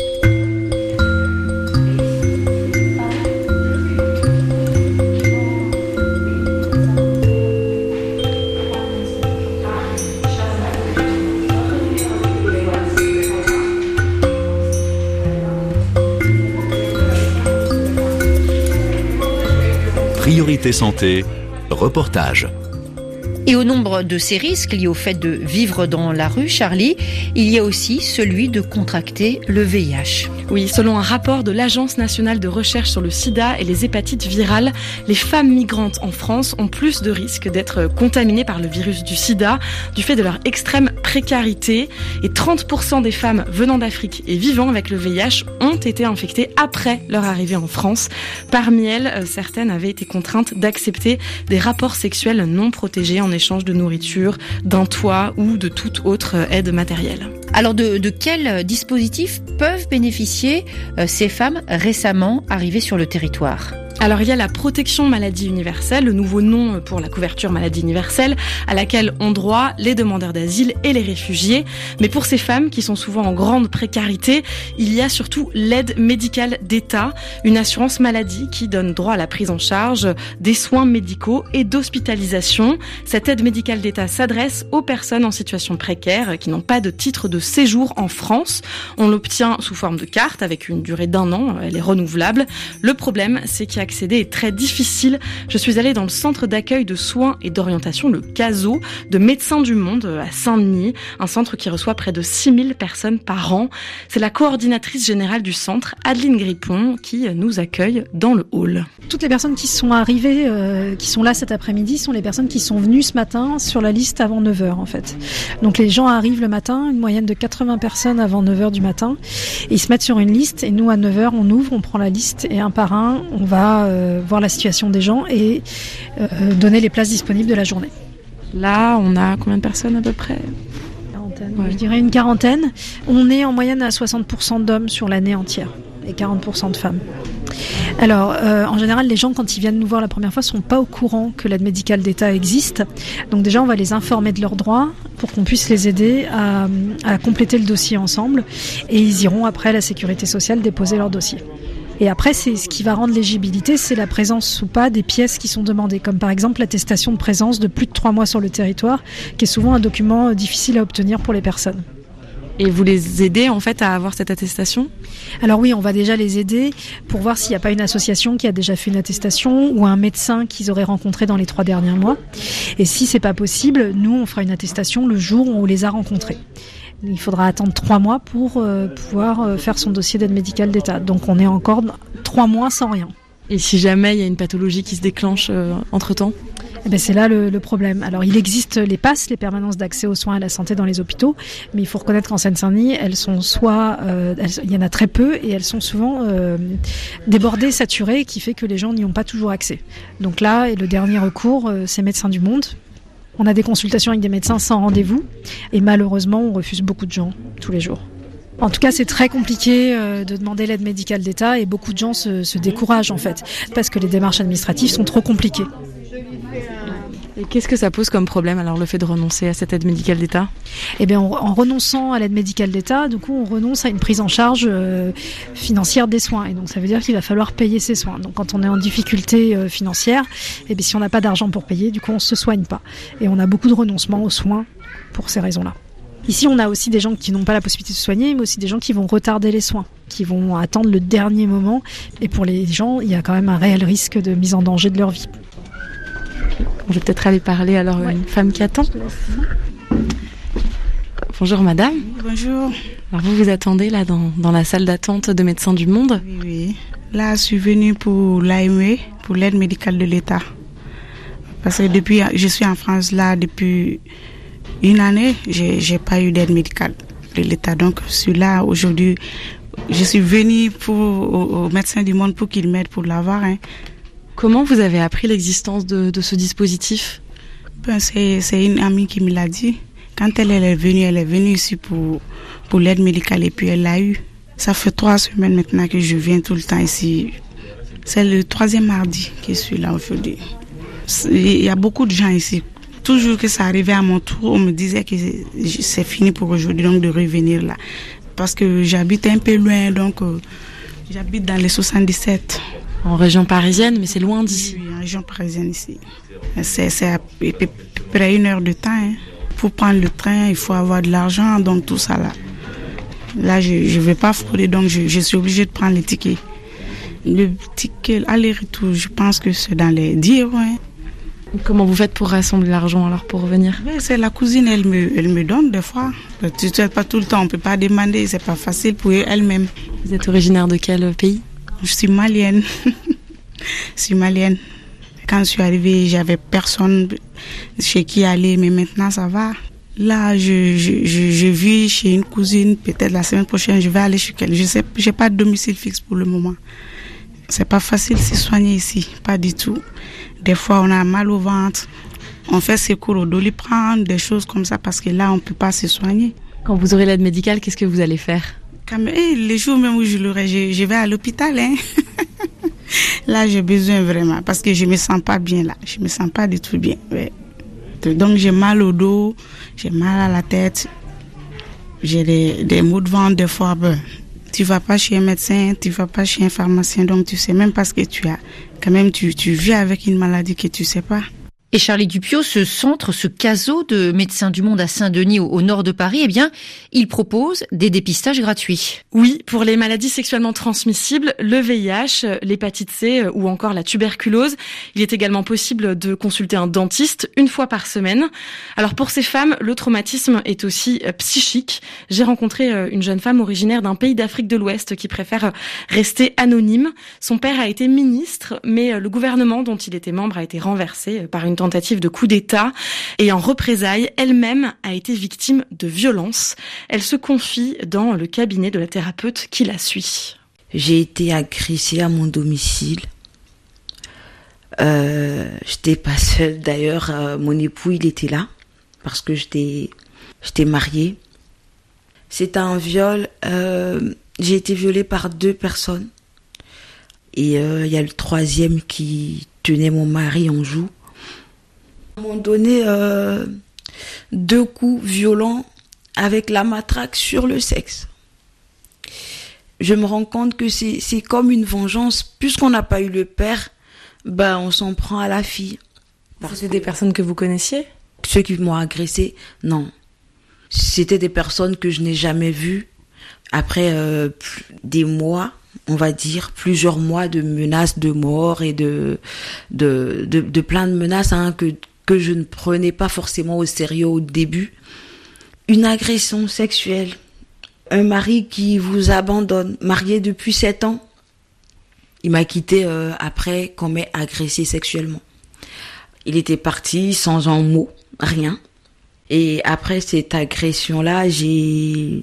[SPEAKER 2] Priorité santé, reportage.
[SPEAKER 3] Et au nombre de ces risques liés au fait de vivre dans la rue, Charlie, il y a aussi celui de contracter le V I H.
[SPEAKER 4] Oui, selon un rapport de l'Agence nationale de recherche sur le sida et les hépatites virales, les femmes migrantes en France ont plus de risques d'être contaminées par le virus du sida du fait de leur extrême précarité. Et trente pour cent des femmes venant d'Afrique et vivant avec le V I H ont été infectées après leur arrivée en France. Parmi elles, certaines avaient été contraintes d'accepter des rapports sexuels non protégés en échange de nourriture, d'un toit ou de toute autre aide matérielle.
[SPEAKER 3] Alors de, de quels dispositifs peuvent bénéficier euh, ces femmes récemment arrivées sur le territoire ?
[SPEAKER 4] Alors il y a la protection maladie universelle, le nouveau nom pour la couverture maladie universelle, à laquelle ont droit les demandeurs d'asile et les réfugiés. Mais pour ces femmes qui sont souvent en grande précarité, il y a surtout l'aide médicale d'État, une assurance maladie qui donne droit à la prise en charge des soins médicaux et d'hospitalisation. Cette aide médicale d'État s'adresse aux personnes en situation précaire qui n'ont pas de titre de séjour en France. On l'obtient sous forme de carte avec une durée d'un an, elle est renouvelable. Le problème, c'est qu'il y a accéder est très difficile. Je suis allée dans le centre d'accueil de soins et d'orientation, le CASO, de Médecins du Monde à Saint-Denis, un centre qui reçoit près de six mille personnes par an. C'est la coordinatrice générale du centre, Adeline Grippon, qui nous accueille dans le hall.
[SPEAKER 12] Toutes les personnes qui sont arrivées, euh, qui sont là cet après-midi, sont les personnes qui sont venues ce matin sur la liste avant neuf heures en fait. Donc les gens arrivent le matin, une moyenne de quatre-vingts personnes avant neuf heures du matin, et ils se mettent sur une liste, et nous à neuf heures on ouvre, on prend la liste, et un par un on va euh, voir la situation des gens et euh, donner les places disponibles de la journée.
[SPEAKER 4] Là on a combien de personnes à peu près ?
[SPEAKER 12] Ouais. Je dirais une quarantaine. On est en moyenne à soixante pour cent d'hommes sur l'année entière et quarante pour cent de femmes. Alors, euh, en général, les gens, quand ils viennent nous voir la première fois, sont pas au courant que l'aide médicale d'État existe. Donc déjà, on va les informer de leurs droits pour qu'on puisse les aider à, à compléter le dossier ensemble. Et ils iront après à la sécurité sociale déposer leur dossier. Et après, c'est ce qui va rendre l'éligibilité, c'est la présence ou pas des pièces qui sont demandées, comme par exemple l'attestation de présence de plus de trois mois sur le territoire, qui est souvent un document difficile à obtenir pour les personnes.
[SPEAKER 4] Et vous les aidez en fait à avoir cette attestation ?
[SPEAKER 12] Alors oui, on va déjà les aider pour voir s'il n'y a pas une association qui a déjà fait une attestation ou un médecin qu'ils auraient rencontré dans les trois derniers mois. Et si c'est pas possible, nous on fera une attestation le jour où on les a rencontrés. Il faudra attendre trois mois pour euh, pouvoir euh, faire son dossier d'aide médicale d'État. Donc on est encore trois mois sans rien.
[SPEAKER 4] Et si jamais il y a une pathologie qui se déclenche euh, entre-temps ?
[SPEAKER 12] Eh ben c'est là le, le problème. Alors il existe les P A S, les permanences d'accès aux soins et à la santé dans les hôpitaux, mais il faut reconnaître qu'en Seine-Saint-Denis, elles sont soit, euh, elles, il y en a très peu et elles sont souvent euh, débordées, saturées, qui fait que les gens n'y ont pas toujours accès. Donc là, et le dernier recours, euh, c'est Médecins du Monde. On a des consultations avec des médecins sans rendez-vous et malheureusement, on refuse beaucoup de gens tous les jours. En tout cas, c'est très compliqué euh, de demander l'aide médicale d'État et beaucoup de gens se, se découragent en fait parce que les démarches administratives sont trop compliquées.
[SPEAKER 4] Et qu'est-ce que ça pose comme problème alors le fait de renoncer à cette aide médicale d'État ?
[SPEAKER 12] Eh bien, en, en renonçant à l'aide médicale d'État, du coup, on renonce à une prise en charge euh, financière des soins. Et donc, ça veut dire qu'il va falloir payer ses soins. Donc, quand on est en difficulté euh, financière, eh bien, si on n'a pas d'argent pour payer, du coup, on se soigne pas. Et on a beaucoup de renoncements aux soins pour ces raisons-là. Ici, on a aussi des gens qui n'ont pas la possibilité de se soigner, mais aussi des gens qui vont retarder les soins, qui vont attendre le dernier moment. Et pour les gens, il y a quand même un réel risque de mise en danger de leur vie.
[SPEAKER 4] Je vais peut-être aller parler alors à ouais. une femme qui attend. Bonjour madame.
[SPEAKER 13] Oui, bonjour.
[SPEAKER 4] Alors vous vous attendez là dans, dans la salle d'attente de Médecins du Monde ?
[SPEAKER 13] Oui, oui. Là, je suis venue pour l'A M E, pour l'aide médicale de l'État. Parce que depuis, je suis en France là depuis une année, j'ai, j'ai pas eu d'aide médicale de l'État. Donc, je suis là aujourd'hui. Je suis venue pour, au, au Médecins du Monde pour qu'ils m'aident pour l'avoir. Hein.
[SPEAKER 4] Comment vous avez appris l'existence de, de ce dispositif ?
[SPEAKER 13] Ben, c'est, c'est une amie qui me l'a dit. Quand elle, elle est venue, elle est venue ici pour, pour l'aide médicale et puis elle l'a eu. Ça fait trois semaines maintenant que je viens tout le temps ici. C'est le troisième mardi que je suis là aujourd'hui. Il y a beaucoup de gens ici. Toujours que ça arrivait à mon tour, on me disait que c'est fini pour aujourd'hui, donc de revenir là. Parce que j'habite un peu loin, donc euh, j'habite dans les soixante-dix-sept.
[SPEAKER 4] En région parisienne, mais c'est loin d'ici.
[SPEAKER 13] Oui, en région parisienne ici. C'est, c'est à peu près une heure de temps. Hein. Pour prendre le train, il faut avoir de l'argent, donc tout ça là. Là, je ne vais pas frauder, donc je, je suis obligée de prendre les tickets. Le ticket aller-retour, je pense que c'est dans les dix euros. Hein.
[SPEAKER 4] Comment vous faites pour rassembler l'argent alors pour revenir ?
[SPEAKER 13] Oui, c'est la cousine, elle me, elle me donne des fois. Tu ne sais pas tout le temps, on ne peut pas demander, c'est pas facile pour elle-même.
[SPEAKER 4] Vous êtes originaire de quel pays ?
[SPEAKER 13] Je suis malienne. Je suis malienne. Quand je suis arrivée, j'avais personne chez qui aller, mais maintenant ça va. Là, je, je, je, je vis chez une cousine, peut-être la semaine prochaine, je vais aller chez elle. Je sais, j'ai pas de domicile fixe pour le moment. C'est pas facile de se soigner ici, pas du tout. Des fois, on a mal au ventre. On fait ses cours au Doliprane, des choses comme ça, parce que là, on peut pas se soigner.
[SPEAKER 4] Quand vous aurez l'aide médicale, qu'est-ce que vous allez faire ?
[SPEAKER 13] Quand même, eh, les jours même où je l'aurai, je, je vais à l'hôpital. Hein. Là, j'ai besoin vraiment, parce que je me sens pas bien là. Je me sens pas du tout bien. Ouais. Donc, j'ai mal au dos, j'ai mal à la tête, j'ai des, des maux de ventre des fois. Ben, tu vas pas chez un médecin, tu vas pas chez un pharmacien, donc tu sais même pas ce que tu as. Quand même, tu, tu vis avec une maladie que tu sais pas.
[SPEAKER 3] Et Charlie Dupieux, ce centre, ce caseau de Médecins du Monde à Saint-Denis, au, au nord de Paris, eh bien, il propose des dépistages gratuits.
[SPEAKER 4] Oui, pour les maladies sexuellement transmissibles, le V I H, l'hépatite C ou encore la tuberculose. Il est également possible de consulter un dentiste une fois par semaine. Alors pour ces femmes, le traumatisme est aussi psychique. J'ai rencontré une jeune femme originaire d'un pays d'Afrique de l'Ouest qui préfère rester anonyme. Son père a été ministre, mais le gouvernement dont il était membre a été renversé par une tentative de coup d'État et en représailles, elle-même a été victime de violences. Elle se confie dans le cabinet de la thérapeute qui la suit.
[SPEAKER 14] J'ai été agressée à mon domicile. Euh, j'étais pas seule d'ailleurs, euh, mon époux il était là parce que j'étais, j'étais mariée. C'était un viol, euh, j'ai été violée par deux personnes et il euh, y a le troisième qui tenait mon mari en joue. Ils m'ont donné euh, deux coups violents avec la matraque sur le sexe. Je me rends compte que c'est, c'est comme une vengeance. Puisqu'on n'a pas eu le père, ben on s'en prend à la fille.
[SPEAKER 4] C'était des personnes que vous connaissiez ?
[SPEAKER 14] Ceux qui m'ont agressée, non. C'était des personnes que je n'ai jamais vues. Après euh, des mois, on va dire, plusieurs mois de menaces de mort et de, de, de, de plein de menaces hein, que... que je ne prenais pas forcément au sérieux au début. Une agression sexuelle, un mari qui vous abandonne, marié depuis sept ans, il m'a quitté euh, après qu'on m'ait agressé sexuellement. Il était parti sans un mot, rien. Et après cette agression-là, j'ai...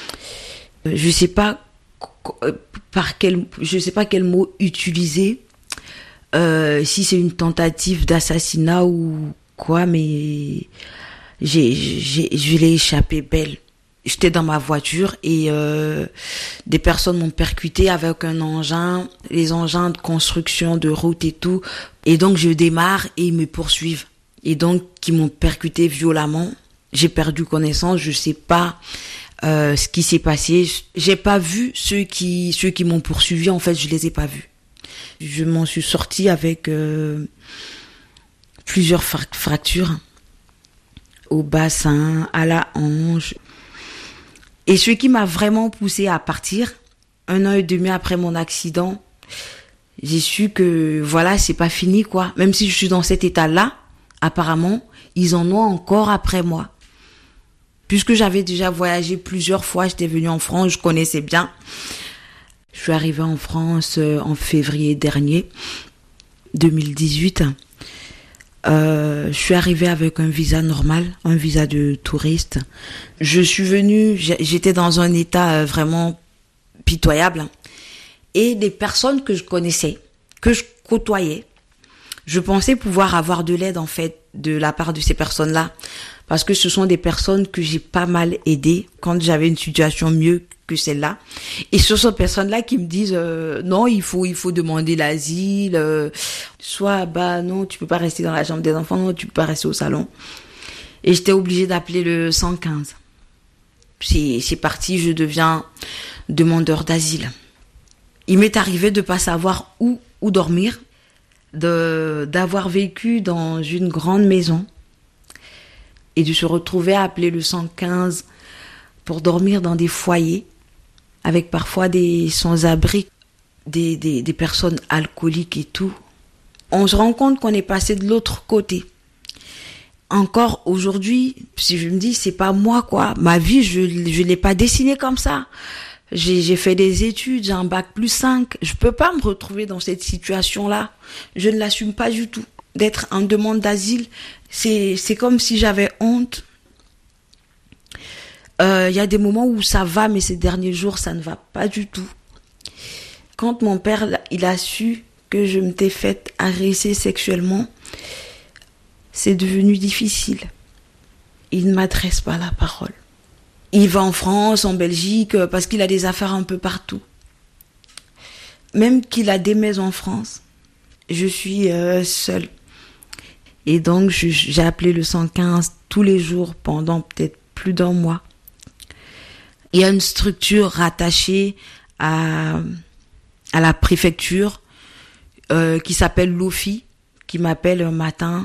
[SPEAKER 14] Je sais pas par quel... Je sais pas quel mot utiliser. Euh, si c'est une tentative d'assassinat ou quoi, mais j'ai, j'ai, je l'ai échappé belle. J'étais dans ma voiture et euh, des personnes m'ont percuté avec un engin, les engins de construction de route et tout. Et donc je démarre et ils me poursuivent. Et donc ils m'ont percuté violemment. J'ai perdu connaissance, je sais pas euh, ce qui s'est passé. J'ai pas vu ceux qui, ceux qui m'ont poursuivi. En fait, je les ai pas vus. Je m'en suis sortie avec euh, plusieurs fra- fractures au bassin, à la hanche. Et ce qui m'a vraiment poussée à partir, un an et demi après mon accident, j'ai su que voilà, c'est pas fini quoi. Même si je suis dans cet état-là, apparemment, ils en ont encore après moi. Puisque j'avais déjà voyagé plusieurs fois, j'étais venue en France, je connaissais bien. Je suis arrivée en France euh, en février dernier, deux mille dix-huit. Euh, je suis arrivée avec un visa normal, un visa de touriste. Je suis venue, j'étais dans un état vraiment pitoyable. Et des personnes que je connaissais, que je côtoyais, je pensais pouvoir avoir de l'aide en fait de la part de ces personnes-là. Parce que ce sont des personnes que j'ai pas mal aidées quand j'avais une situation mieux que celle-là. Et ce sont ces personnes-là qui me disent euh, non, il faut il faut demander l'asile. Euh, soit bah non, tu peux pas rester dans la chambre des enfants, non, tu peux pas rester au salon. Et j'étais obligée d'appeler le cent quinze. C'est c'est parti, je deviens demandeur d'asile. Il m'est arrivé de pas savoir où où dormir, de d'avoir vécu dans une grande maison et de se retrouver à appeler le cent quinze pour dormir dans des foyers avec parfois des sans-abri, des, des, des personnes alcooliques et tout. On se rend compte qu'on est passé de l'autre côté. Encore aujourd'hui, si je me dis, c'est pas moi quoi, ma vie, je je l'ai pas dessinée comme ça. J'ai, j'ai fait des études, j'ai un bac plus cinq. Je peux pas me retrouver dans cette situation-là. Je ne l'assume pas du tout. D'être en demande d'asile, c'est, c'est comme si j'avais honte. Il euh, y a des moments où ça va, mais ces derniers jours, ça ne va pas du tout. Quand mon père, il a su que je m'étais faite agresser sexuellement, c'est devenu difficile. Il ne m'adresse pas la parole. Il va en France, en Belgique, parce qu'il a des affaires un peu partout. Même qu'il a des maisons en France, je suis euh, seule. Et donc, je, j'ai appelé le cent quinze tous les jours pendant peut-être plus d'un mois. Il y a une structure rattachée à, à la préfecture euh, qui s'appelle l'O F I, qui m'appelle un matin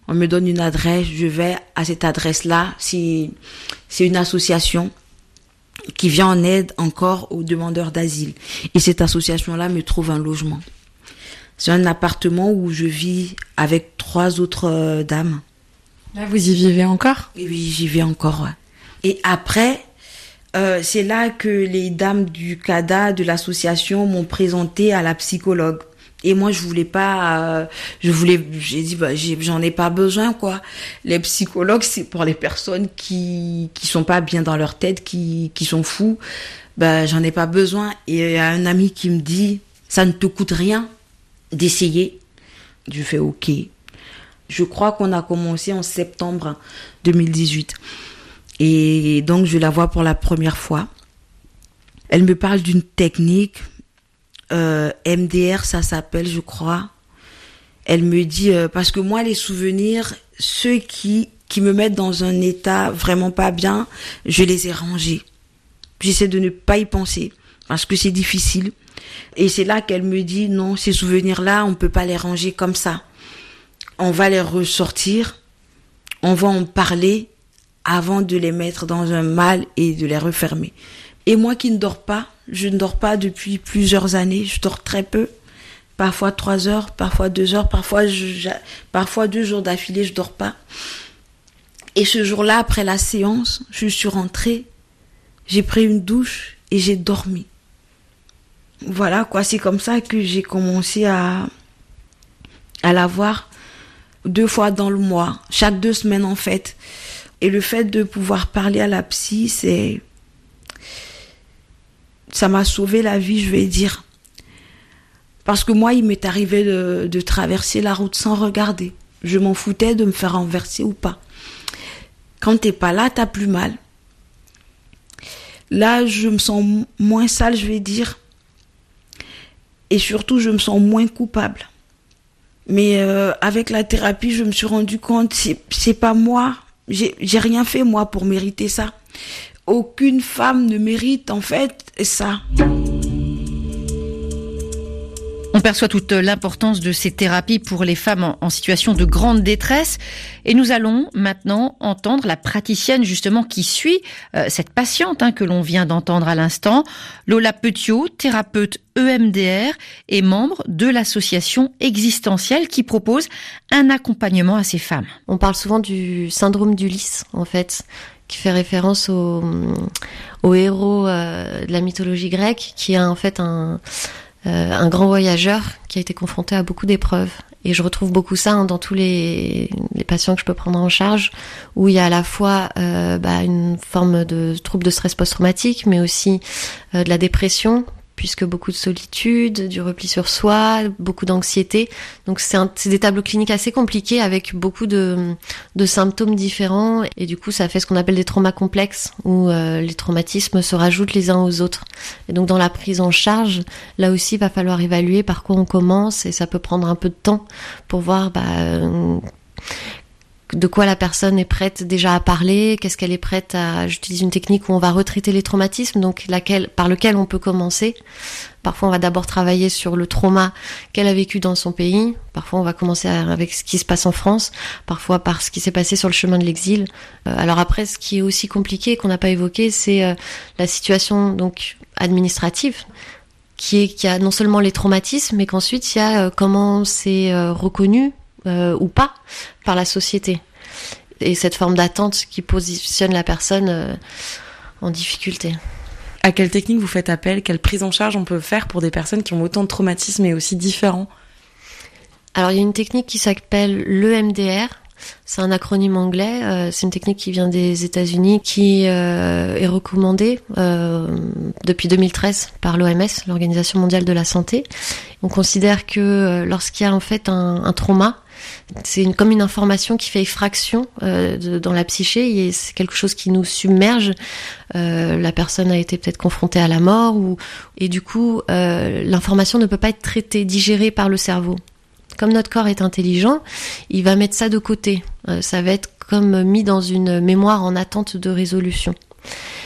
[SPEAKER 14] On me donne une adresse, je vais à cette adresse-là. C'est, c'est une association qui vient en aide encore aux demandeurs d'asile. Et cette association-là me trouve un logement. C'est un appartement où je vis avec trois autres euh, dames.
[SPEAKER 4] Là, vous y vivez encore ?
[SPEAKER 14] Oui, j'y vis encore, ouais. Et après, euh, c'est là que les dames du C A D A, de l'association, m'ont présenté à la psychologue. Et moi, je voulais pas, euh, je voulais, j'ai dit, bah, j'ai, j'en ai pas besoin, quoi. Les psychologues, c'est pour les personnes qui, qui sont pas bien dans leur tête, qui, qui sont fous. Bah, j'en ai pas besoin. Et il y a un ami qui me dit, ça ne te coûte rien d'essayer. Je fais OK. Je crois qu'on a commencé en septembre deux mille dix-huit. Et donc, je la vois pour la première fois. Elle me parle d'une technique. Euh, M D R, ça s'appelle, je crois. Elle me dit, euh, parce que moi, les souvenirs, ceux qui, qui me mettent dans un état vraiment pas bien, je les ai rangés. J'essaie de ne pas y penser, parce que c'est difficile. Et c'est là qu'elle me dit, non, ces souvenirs-là, on peut pas les ranger comme ça. On va les ressortir, on va en parler avant de les mettre dans un mal et de les refermer. Et moi qui ne dors pas, je ne dors pas depuis plusieurs années, je dors très peu, parfois trois heures, parfois deux heures, parfois, je, parfois deux jours d'affilée, je dors pas. Et ce jour-là, après la séance, je suis rentrée, j'ai pris une douche et j'ai dormi. Voilà, quoi, c'est comme ça que j'ai commencé à, à la voir deux fois dans le mois, chaque deux semaines en fait. Et le fait de pouvoir parler à la psy, c'est... ça m'a sauvé la vie, je vais dire. Parce que moi, il m'est arrivé de, de traverser la route sans regarder. Je m'en foutais de me faire renverser ou pas. Quand t'es pas là, t'as plus mal. Là, je me sens moins sale, je vais dire. Et surtout, je me sens moins coupable. Mais euh, avec la thérapie, je me suis rendu compte, c'est, c'est pas moi. J'ai, j'ai rien fait, moi, pour mériter ça. Aucune femme ne mérite, en fait, ça.
[SPEAKER 3] On perçoit toute l'importance de ces thérapies pour les femmes en, en situation de grande détresse. Et nous allons maintenant entendre la praticienne justement qui suit euh, cette patiente hein, que l'on vient d'entendre à l'instant. Lola Petiot, thérapeute E M D R et membre de l'association Existentielle qui propose un accompagnement à ces femmes.
[SPEAKER 15] On parle souvent du syndrome d'Ulysse en fait, qui fait référence au, au héros euh, de la mythologie grecque, qui a en fait un... Euh, un grand voyageur qui a été confronté à beaucoup d'épreuves. Et je retrouve beaucoup ça hein, dans tous les, les patients que je peux prendre en charge, où il y a à la fois euh, bah, une forme de trouble de stress post-traumatique, mais aussi euh, de la dépression, puisque beaucoup de solitude, du repli sur soi, beaucoup d'anxiété. Donc c'est, un, c'est des tableaux cliniques assez compliqués avec beaucoup de, de symptômes différents. Et du coup, ça fait ce qu'on appelle des traumas complexes, où euh, les traumatismes se rajoutent les uns aux autres. Et donc dans la prise en charge, là aussi, il va falloir évaluer par quoi on commence. Et ça peut prendre un peu de temps pour voir... Bah, euh, de quoi la personne est prête déjà à parler, qu'est-ce qu'elle est prête à... J'utilise une technique où on va retraiter les traumatismes, donc laquelle, par lequel on peut commencer. Parfois, on va d'abord travailler sur le trauma qu'elle a vécu dans son pays. Parfois, on va commencer avec ce qui se passe en France. Parfois, par ce qui s'est passé sur le chemin de l'exil. Euh, alors après, ce qui est aussi compliqué, qu'on n'a pas évoqué, c'est euh, la situation donc administrative, qui est qui a non seulement les traumatismes, mais qu'ensuite, il y a euh, comment c'est euh, reconnu, Euh, ou pas par la société, et cette forme d'attente qui positionne la personne euh, en difficulté.
[SPEAKER 4] À quelle technique vous faites appel? Quelle prise en charge on peut faire pour des personnes qui ont autant de traumatismes et aussi différents?
[SPEAKER 15] Alors il y a une technique qui s'appelle l'E M D R. C'est un acronyme anglais, euh, c'est une technique qui vient des États-Unis, qui euh, est recommandée euh, depuis deux mille treize par l'O M S, l'Organisation mondiale de la santé. On considère que euh, lorsqu'il y a en fait un, un trauma, c'est une, comme une information qui fait effraction euh, de, dans la psyché, et c'est quelque chose qui nous submerge. Euh, la personne a été peut-être confrontée à la mort, ou, et du coup, euh, l'information ne peut pas être traitée, digérée par le cerveau. Comme notre corps est intelligent, il va mettre ça de côté. Euh, ça va être comme mis dans une mémoire en attente de résolution.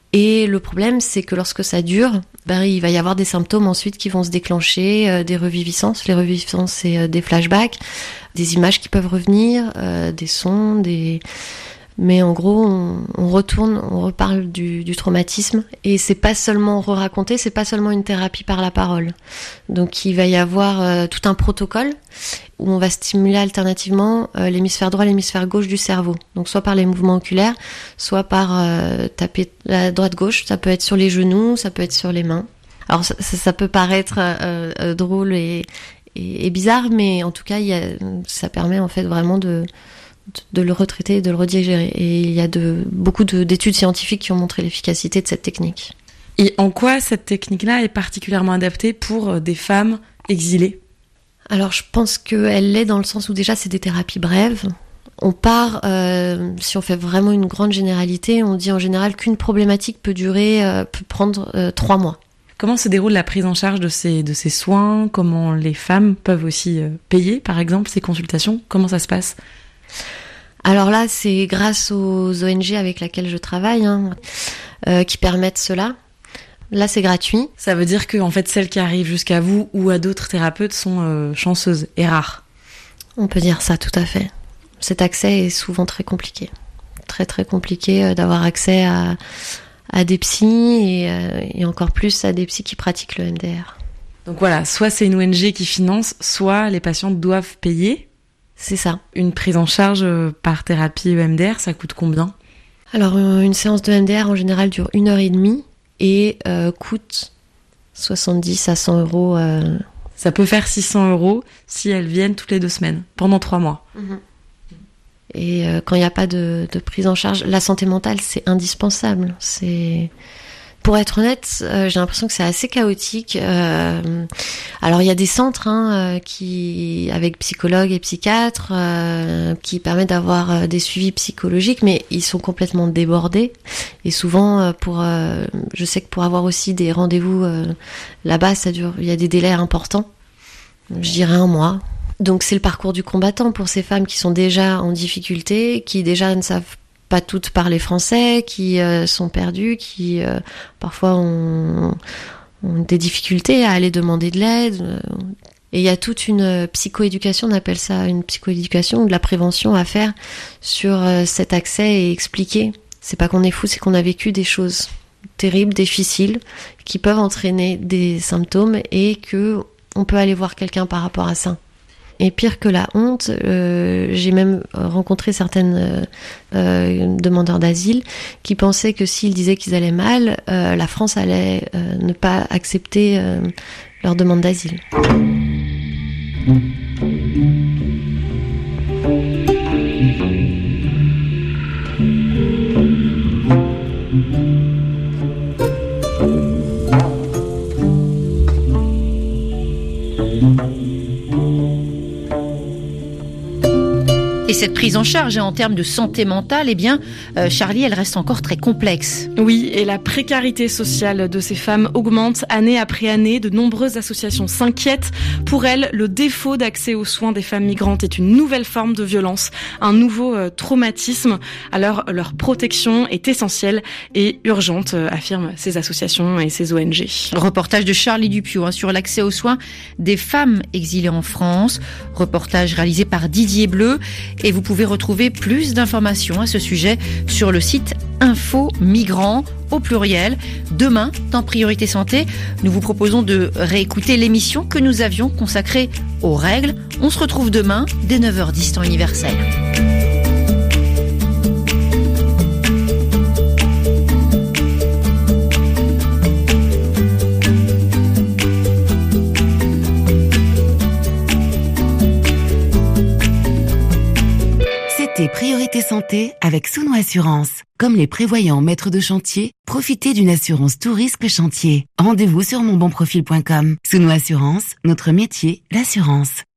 [SPEAKER 15] Et le problème, c'est que lorsque ça dure, ben, il va y avoir des symptômes ensuite qui vont se déclencher, euh, des reviviscences. Les reviviscences, c'est euh, des flashbacks, des images qui peuvent revenir, euh, des sons, des... Mais en gros, on, on retourne, on reparle du, du traumatisme. Et c'est pas seulement re-raconter, c'est pas seulement une thérapie par la parole. Donc il va y avoir euh, tout un protocole où on va stimuler alternativement euh, l'hémisphère droit et l'hémisphère gauche du cerveau. Donc soit par les mouvements oculaires, soit par euh, taper la droite-gauche. Ça peut être sur les genoux, ça peut être sur les mains. Alors ça, ça peut paraître euh, euh, drôle et, et, et bizarre, mais en tout cas, il y a, ça permet en fait vraiment de... de le retraiter et de le redigérer. Et il y a de, beaucoup de, d'études scientifiques qui ont montré l'efficacité de cette technique.
[SPEAKER 4] Et en quoi cette technique-là est particulièrement adaptée pour des femmes exilées ?
[SPEAKER 15] Alors je pense qu'elle l'est dans le sens où déjà c'est des thérapies brèves. On part, euh, si on fait vraiment une grande généralité, on dit en général qu'une problématique peut durer, euh, peut prendre euh, trois mois.
[SPEAKER 4] Comment se déroule la prise en charge de ces, de ces soins ? Comment les femmes peuvent aussi euh, payer, par exemple, ces consultations ? Comment ça se passe ?
[SPEAKER 15] Alors là, c'est grâce aux O N G avec lesquelles je travaille, hein, euh, qui permettent cela. Là, c'est gratuit.
[SPEAKER 4] Ça veut dire que en fait, celles qui arrivent jusqu'à vous ou à d'autres thérapeutes sont euh, chanceuses et rares.
[SPEAKER 15] On peut dire ça, tout à fait. Cet accès est souvent très compliqué. Très très compliqué euh, d'avoir accès à, à des psys et, euh, et encore plus à des psys qui pratiquent le M D R.
[SPEAKER 4] Donc voilà, soit c'est une O N G qui finance, soit les patientes doivent payer.
[SPEAKER 15] C'est ça.
[SPEAKER 4] Une prise en charge par thérapie E M D R, ça coûte combien ?
[SPEAKER 15] Alors, une séance de E M D R, en général, dure une heure et demie et euh, coûte soixante-dix à cent euros. Euh...
[SPEAKER 4] Ça peut faire six cents euros si elles viennent toutes les deux semaines, pendant trois mois.
[SPEAKER 15] Mmh. Et euh, quand il n'y a pas de, de prise en charge, la santé mentale, c'est indispensable. C'est... Pour être honnête, euh, j'ai l'impression que c'est assez chaotique. Euh, alors il y a des centres hein, euh, qui, avec psychologues et psychiatres, euh, qui permettent d'avoir euh, des suivis psychologiques, mais ils sont complètement débordés. Et souvent, euh, pour, euh, je sais que pour avoir aussi des rendez-vous euh, là-bas, ça dure. Il y a des délais importants. Je dirais un mois. Donc c'est le parcours du combattant pour ces femmes qui sont déjà en difficulté, qui déjà ne savent pas toutes parler français, qui euh, sont perdues, qui euh, parfois ont, ont des difficultés à aller demander de l'aide. Et il y a toute une psychoéducation, on appelle ça une psychoéducation, de la prévention à faire sur euh, cet accès et expliquer. C'est pas qu'on est fou, c'est qu'on a vécu des choses terribles, difficiles, qui peuvent entraîner des symptômes et que on peut aller voir quelqu'un par rapport à ça. Et pire que la honte, euh, j'ai même rencontré certaines euh, euh, demandeurs d'asile qui pensaient que s'ils disaient qu'ils allaient mal, euh, la France allait euh, ne pas accepter euh, leur demande d'asile.
[SPEAKER 3] Et cette prise en charge en termes de santé mentale, eh bien, euh, Charlie, elle reste encore très complexe.
[SPEAKER 4] Oui, et la précarité sociale de ces femmes augmente année après année. De nombreuses associations s'inquiètent. Pour elles, le défaut d'accès aux soins des femmes migrantes est une nouvelle forme de violence, un nouveau euh, traumatisme. Alors, leur protection est essentielle et urgente, euh, affirment ces associations et ces O N G.
[SPEAKER 3] Reportage de Charlie Dupieux hein, sur l'accès aux soins des femmes exilées en France. Reportage réalisé par Didier Bleu. Et vous pouvez retrouver plus d'informations à ce sujet sur le site Info Migrants au pluriel. Demain, dans Priorité Santé, nous vous proposons de réécouter l'émission que nous avions consacrée aux règles. On se retrouve demain dès neuf heures dix temps universel.
[SPEAKER 1] Priorité Santé avec Souno Assurance. Comme les prévoyants maîtres de chantier, profitez d'une assurance tout risque chantier. Rendez-vous sur mon bon profil point com. Souno Assurance, notre métier, l'assurance.